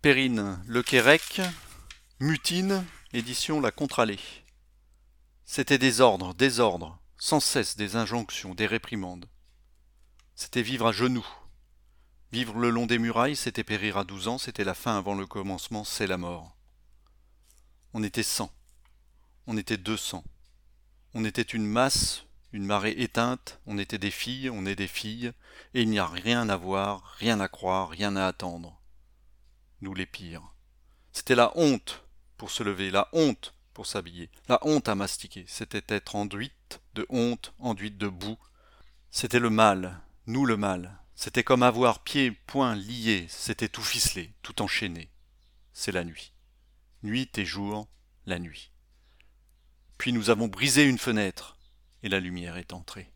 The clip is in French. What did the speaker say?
Perrine Lequérec, Mutine, édition La Contrallée. C'était désordre, sans cesse des injonctions, des réprimandes. C'était vivre à genoux. Vivre le long des murailles, c'était périr à 12 ans, c'était la fin avant le commencement, c'est la mort. On était 100, on était 200. On était une masse, une marée éteinte, on était des filles, on est des filles, et il n'y a rien à voir, rien à croire, rien à attendre. Nous les pires. C'était la honte pour se lever, la honte pour s'habiller, la honte à mastiquer. C'était être enduite de honte, enduite de boue. C'était le mal, nous le mal. C'était comme avoir pieds, poings liés, c'était tout ficelé, tout enchaîné. C'est la nuit. Nuit et jour, la nuit. Puis nous avons brisé une fenêtre, et la lumière est entrée.